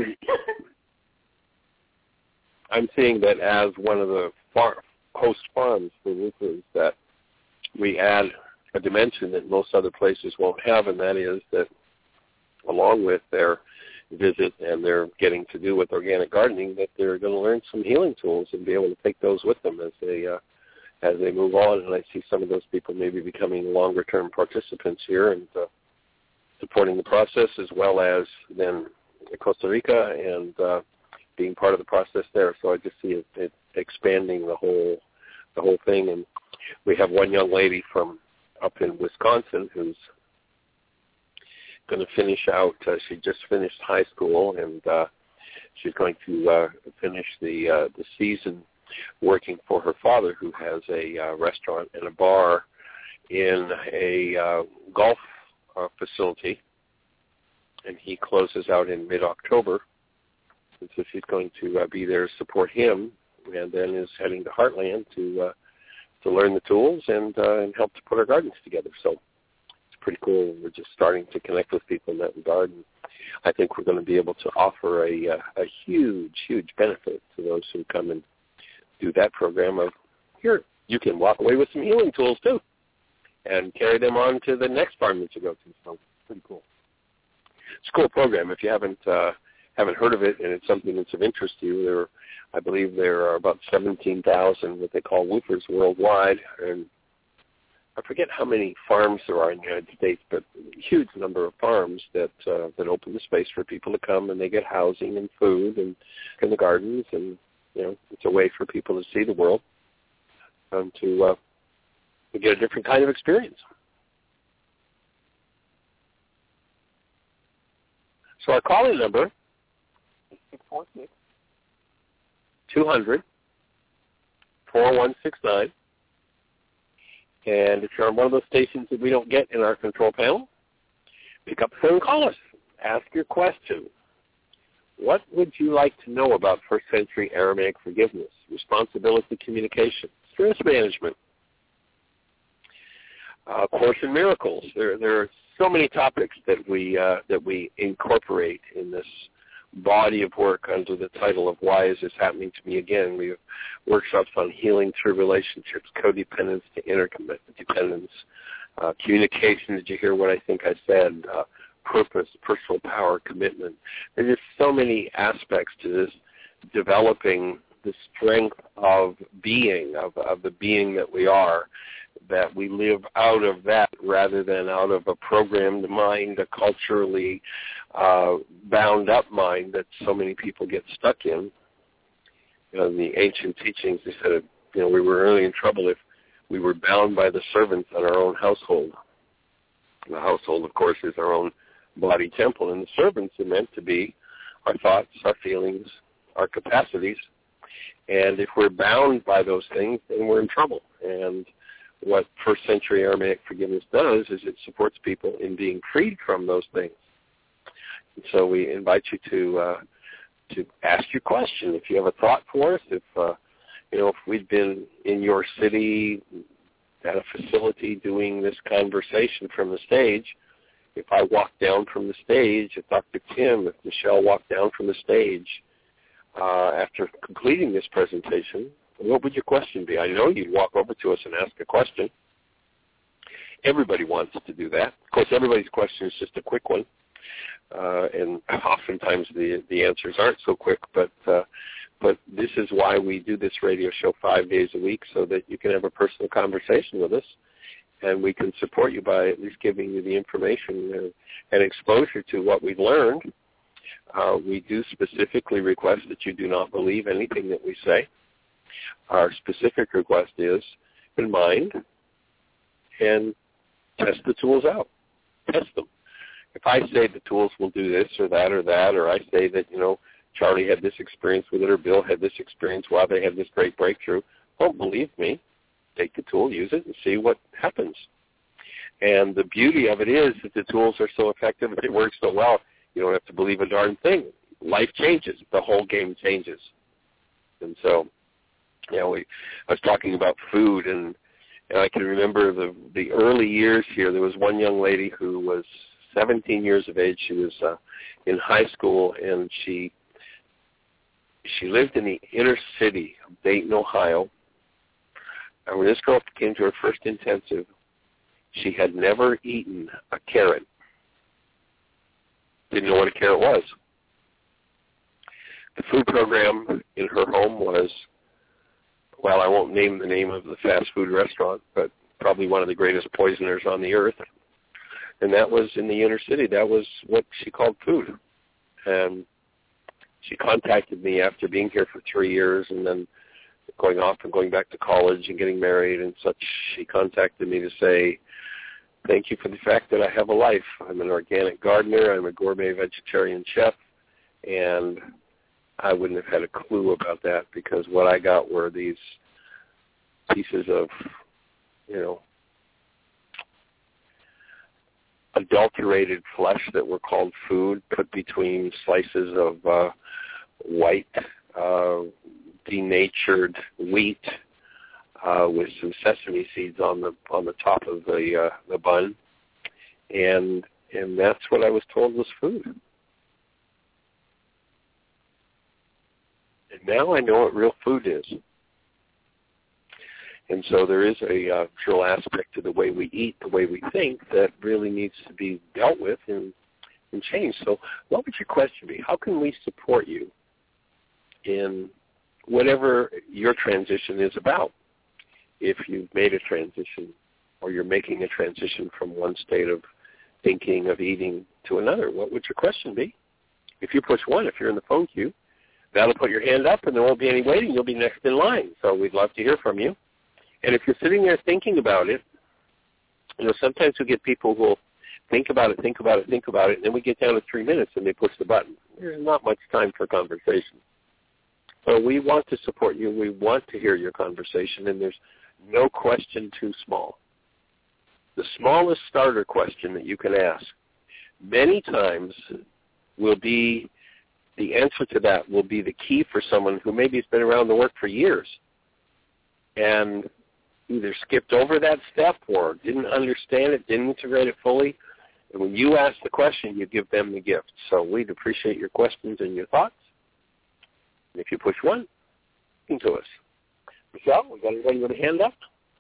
a, I'm seeing that as one of the far, host farms for roofers, that we add a dimension that most other places won't have, and that is that along with their visit and they're getting to do with organic gardening, that they're going to learn some healing tools and be able to take those with them as they uh, as they move on. And I see some of those people maybe becoming longer-term participants here and uh, supporting the process, as well as then Costa Rica and uh, being part of the process there. So I just see it, it expanding the whole the whole thing. And we have one young lady from up in Wisconsin who's going to finish out. Uh, she just finished high school, and uh, she's going to uh, finish the uh, the season working for her father, who has a uh, restaurant and a bar in a uh, golf uh, facility, and he closes out in mid-October. And so she's going to uh, be there to support him, and then is heading to Heartland to uh, to learn the tools and uh, and help to put our gardens together. So pretty cool. We're just starting to connect with people in that regard. And I think we're going to be able to offer a, uh, a huge, huge benefit to those who come and do that program of, here, you can walk away with some healing tools too and carry them on to the next farm that you go to. So pretty cool. It's a cool program. If you haven't uh, haven't heard of it and it's something that's of interest to you, there, I believe there are about seventeen thousand what they call woofers worldwide, and I forget how many farms there are in the United States, but a huge number of farms that uh, that open the space for people to come, and they get housing and food and in the gardens, and you know, it's a way for people to see the world and to, uh, to get a different kind of experience. So our calling number is six four six, two hundred, four one six nine. And if you're on one of those stations that we don't get in our control panel, pick up the phone and call us. Ask your question. What would you like to know about first century Aramaic forgiveness, responsibility communication, stress management, uh, Course in Miracles? There, there are so many topics that we uh, that we incorporate in this body of work under the title of Why Is This Happening to Me Again? We have workshops on healing through relationships, codependence to interdependence, uh, communication. Did you hear what I think I said? Uh, purpose, personal power, commitment. There's just so many aspects to this, developing the strength of being, of, of the being that we are, that we live out of that rather than out of a programmed mind, a culturally uh, bound up mind that so many people get stuck in. You know, in the ancient teachings, they said, you know, we were really in trouble if we were bound by the servants in our own household. And the household, of course, is our own body temple, and the servants are meant to be our thoughts, our feelings, our capacities. And if we're bound by those things, then we're in trouble. And what first century Aramaic forgiveness does is it supports people in being freed from those things. And so we invite you to uh, to ask your question. If you have a thought for us, if uh, you know, if we've been in your city at a facility doing this conversation from the stage, if I walked down from the stage, if Doctor Tim, if Michelle walked down from the stage uh, after completing this presentation, what would your question be? I know you'd walk over to us and ask a question. Everybody wants to do that. Of course, everybody's question is just a quick one, uh, and oftentimes the the answers aren't so quick. But uh, but this is why we do this radio show five days a week, so that you can have a personal conversation with us, and we can support you by at least giving you the information and, and exposure to what we've learned. Uh, we do specifically request that you do not believe anything that we say. Our specific request is, in mind, and test the tools out. Test them. If I say the tools will do this or that or that, or I say that, you know, Charlie had this experience with it or Bill had this experience while they had this great breakthrough, don't believe me. Take the tool, use it, and see what happens. And the beauty of it is that the tools are so effective, it works so well, you don't have to believe a darn thing. Life changes. The whole game changes. And so, you know, we, I was talking about food, and, and I can remember the the early years here. There was one young lady who was seventeen years of age. She was uh, in high school, and she she lived in the inner city of Dayton, Ohio. And when this girl came to her first intensive, she had never eaten a carrot. Didn't know what a carrot was. The food program in her home was, well, I won't name the name of the fast food restaurant, but probably one of the greatest poisoners on the earth. And that was in the inner city. That was what she called food. And she contacted me after being here for three years and then going off and going back to college and getting married and such. She contacted me to say, thank you for the fact that I have a life. I'm an organic gardener. I'm a gourmet vegetarian chef. And I wouldn't have had a clue about that, because what I got were these pieces of, you know, adulterated flesh that were called food, put between slices of uh, white, uh, denatured wheat uh, with some sesame seeds on the on the top of the uh, the bun, and and that's what I was told was food. And now I know what real food is. And so there is a uh, real aspect to the way we eat, the way we think, that really needs to be dealt with and, and changed. So what would your question be? How can we support you in whatever your transition is about? If you've made a transition, or you're making a transition from one state of thinking, of eating, to another, what would your question be? If you push one, if you're in the phone queue, that'll put your hand up and there won't be any waiting. You'll be next in line. So we'd love to hear from you. And if you're sitting there thinking about it, you know, sometimes we get people who will think about it, think about it, think about it, and then we get down to three minutes and they push the button. There's not much time for conversation. So we want to support you. We want to hear your conversation, and there's no question too small. The smallest starter question that you can ask many times will be, the answer to that will be the key for someone who maybe has been around the work for years and either skipped over that step or didn't understand it, didn't integrate it fully. And when you ask the question, you give them the gift. So we'd appreciate your questions and your thoughts. And if you push one, listen to us. Michelle, we got anybody with a hand up?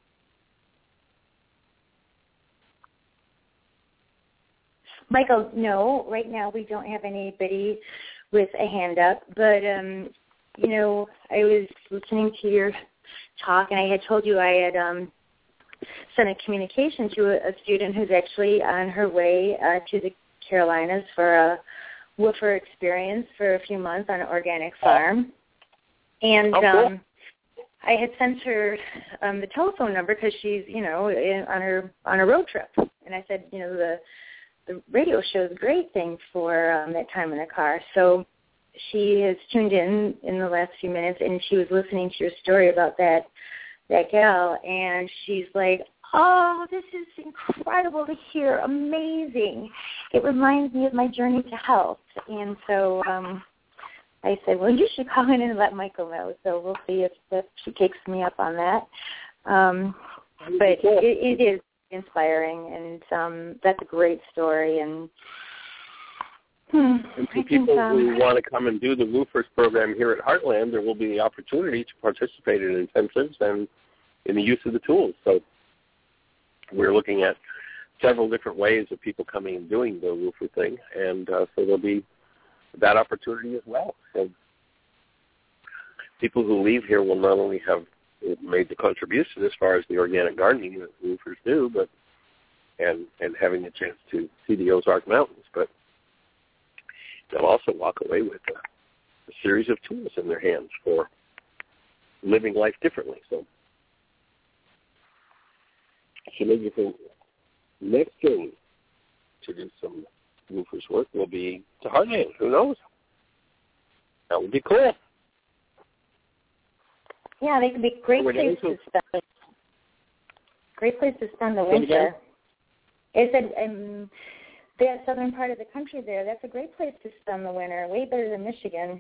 Michael, no, right now we don't have anybody with a hand up. But, um, you know, I was listening to your talk, and I had told you I had um, sent a communication to a, a student who's actually on her way uh, to the Carolinas for a woofer experience for a few months on an organic farm. And oh, cool. um, I had sent her um, the telephone number because she's, you know, in, on her on a road trip. And I said, you know, the the radio show is a great thing for um, that time in the car. So she has tuned in in the last few minutes, and she was listening to your story about that that gal, and she's like, oh, this is incredible to hear, amazing. It reminds me of my journey to health. And so um, I said, well, you should call in and let Michael know. So we'll see if, if she takes me up on that. Um, but it, it is inspiring, and um, that's a great story. And, hmm, and for I people think, um, who want to come and do the Roofers program here at Heartland, there will be the opportunity to participate in intensives and in the use of the tools. So we're looking at several different ways of people coming and doing the roofer thing, and uh, so there'll be that opportunity as well. So people who leave here will not only have made the contribution as far as the organic gardening that roofers do, but and and having the chance to see the Ozark Mountains, but they'll also walk away with a, a series of tools in their hands for living life differently. So, so maybe the next thing to do some roofers work will be to Heartland. Who knows? That would be cool. Yeah, they could be great place to spend. Great place to spend the winter. I said, um, that southern part of the country there, that's a great place to spend the winter. Way better than Michigan.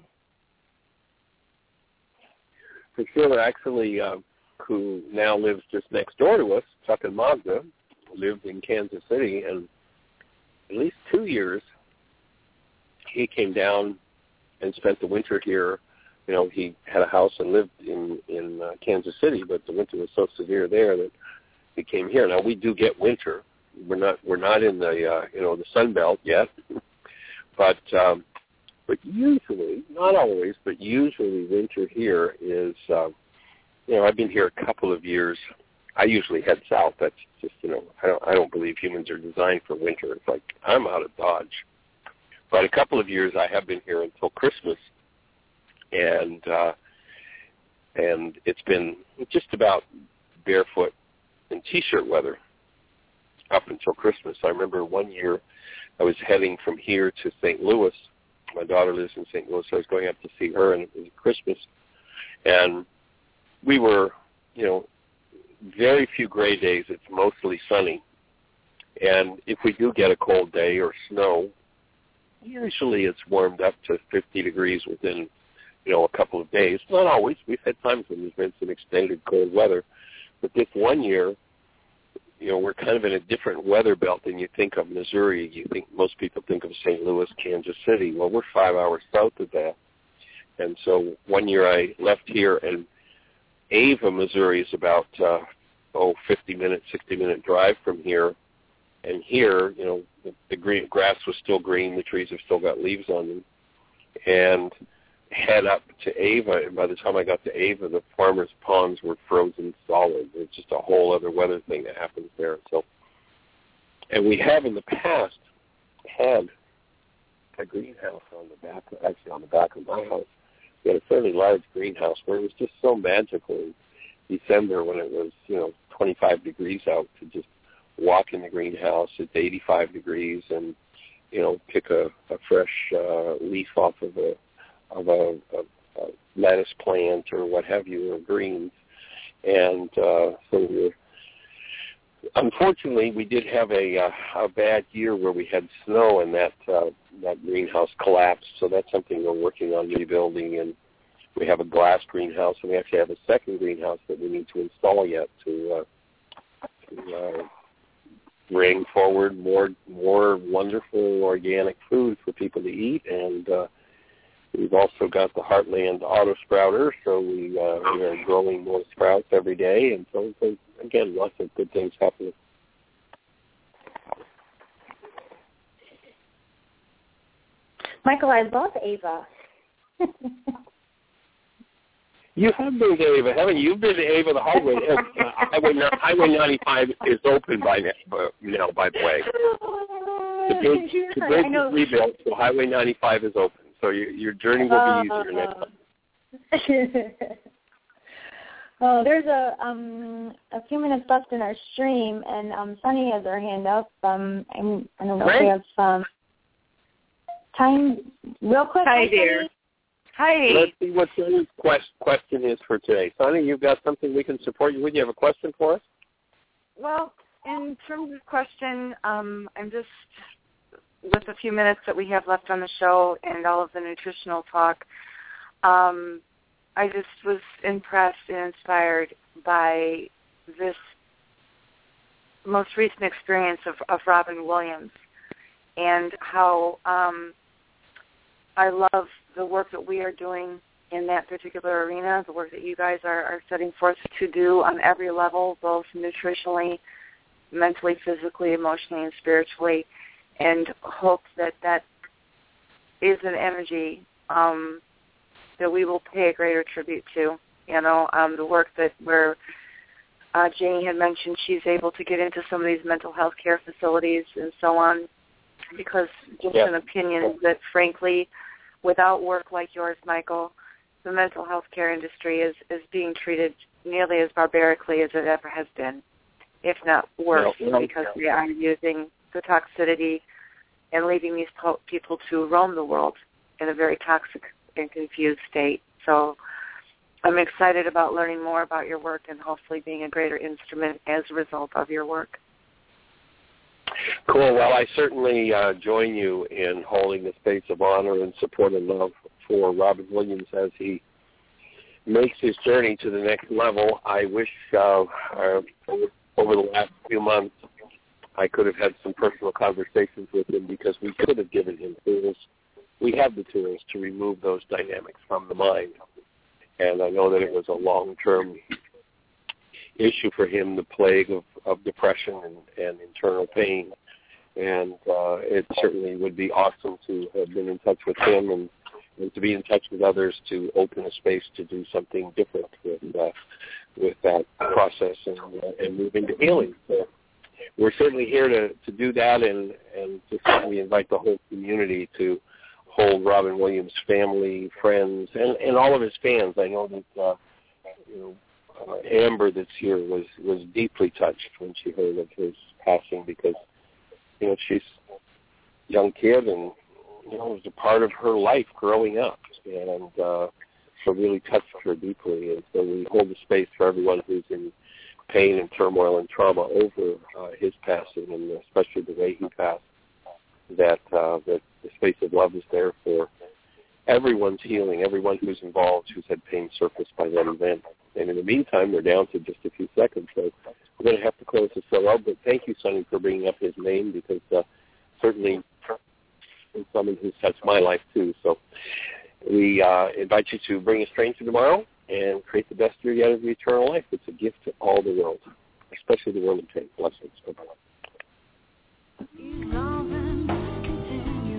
For sure, actually, uh, who now lives just next door to us, Chuck and Magda, lived in Kansas City, and at least two years he came down and spent the winter here. You know, he had a house and lived in in uh, Kansas City, but the winter was so severe there that he came here. Now we do get winter. We're not we're not in the uh, you know the Sun Belt yet, but um, but usually, not always, but usually winter here is. Uh, you know, I've been here a couple of years. I usually head south. That's just you know I don't I don't believe humans are designed for winter. It's like I'm out of Dodge. But a couple of years I have been here until Christmas. And uh, and it's been just about barefoot and T-shirt weather up until Christmas. I remember one year I was heading from here to Saint Louis. My daughter lives in Saint Louis, so I was going up to see her, and it was Christmas. And we were, you know, very few gray days. It's mostly sunny. And if we do get a cold day or snow, usually it's warmed up to fifty degrees within you know, a couple of days. Not always. We've had times when there's been some extended cold weather. But this one year, you know, we're kind of in a different weather belt than you think of Missouri. You think most people think of Saint Louis, Kansas City. Well, we're five hours south of that. And so one year I left here, and Ava, Missouri is about, uh, oh, fifty-minute, sixty-minute drive from here. And here, you know, the, the green, grass was still green. The trees have still got leaves on them. And head up to Ava, and by the time I got to Ava, the farmers' ponds were frozen solid. It's just a whole other weather thing that happens there. So, and we have in the past had a greenhouse on the back, actually on the back of my house. We had a fairly large greenhouse where it was just so magical in December when it was, you know, twenty-five degrees out to just walk in the greenhouse. It's eighty-five degrees and, you know, pick a, a fresh uh, leaf off of a of a, a, a lettuce plant or what have you, or greens. And uh, so we were, unfortunately, we did have a, uh, a bad year where we had snow and that uh, that greenhouse collapsed. So that's something we're working on rebuilding. And we have a glass greenhouse, and we actually have a second greenhouse that we need to install yet to, uh, to uh, bring forward more more wonderful organic food for people to eat. And uh, we've also got the Heartland Auto Sprouter, so we, uh, we are growing more sprouts every day. And so, so, again, lots of good things happening. Michael, I love Ava. You have been to Ava, haven't you? You've been to Ava, the highway. Uh, highway, highway ninety-five is open by now, you know, by the way. The bridge, the bridge is rebuilt, so Highway ninety-five is open. So your, your journey will be easier next time. Oh, there's a um a few minutes left in our stream, and um Sunny has her hand up. Um, I'm, I don't know Right. if we have um time, real quick. Hi, Sunny? dear. Hi. Let's see what Sonny's quest, question is for today. Sonny, you've got something we can support you with. You have a question for us? Well, in terms of question, um, I'm just, with the few minutes that we have left on the show and all of the nutritional talk, um, I just was impressed and inspired by this most recent experience of, of Robin Williams and how um, I love the work that we are doing in that particular arena, the work that you guys are, are setting forth to do on every level, both nutritionally, mentally, physically, emotionally, and spiritually, and hope that that is an energy um, that we will pay a greater tribute to. You know, um, the work that where uh, Janie had mentioned, she's able to get into some of these mental health care facilities and so on, because just Yeah. an opinion is that, frankly, without work like yours, Michael, the mental health care industry is, is being treated nearly as barbarically as it ever has been, if not worse, Yeah, yeah. because they are using the toxicity and leaving these po- people to roam the world in a very toxic and confused state. So I'm excited about learning more about your work and hopefully being a greater instrument as a result of your work. Cool. Well, I certainly uh, join you in holding the space of honor and support and love for Robin Williams as he makes his journey to the next level. I wish uh, uh, over the last few months I could have had some personal conversations with him, because we could have given him tools. We have the tools to remove those dynamics from the mind. And I know that it was a long-term issue for him, the plague of, of depression and, and internal pain. And uh, it certainly would be awesome to have been in touch with him and, and to be in touch with others to open a space to do something different with uh, with that process and, uh, and move into healing. So we're certainly here to, to do that, and, and just we invite the whole community to hold Robin Williams' family, friends, and, and all of his fans. I know that uh, you know, Uh, Amber that's here was, was deeply touched when she heard of his passing, because, you know, she's a young kid and, you know, it was a part of her life growing up, and uh, so really touched her deeply. And so we hold the space for everyone who's in pain and turmoil and trauma over uh, his passing, and especially the way he passed, that, uh, that the space of love is there for everyone's healing, everyone who's involved who's had pain surface by that event. And in the meantime, we're down to just a few seconds, so we're going to have to close the show out. But thank you, Sonny, for bringing up his name, because uh, certainly he's someone who's touched my life, too. So we uh, invite you to bring a stranger tomorrow and create the best year yet of your eternal life. It's a gift to all the world, especially the world of pain. Blessings. Bye-bye.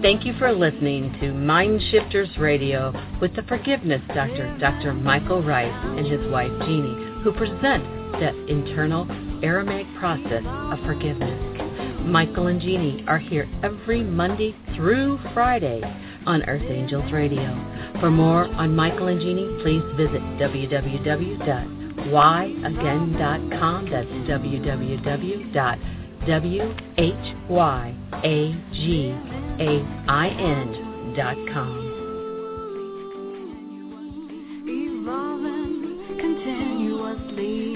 thank you for listening to Mind Shifters Radio with the Forgiveness Doctor, Doctor Michael Rice, and his wife Jeanie, who present the internal Aramaic process of forgiveness. Michael and Jeanie are here every Monday through Friday on Earth Angels Radio. For more on Michael and Jeanie, please visit w w w dot why again dot com. That's w w w dot whyagain dot com. Evolving continuously.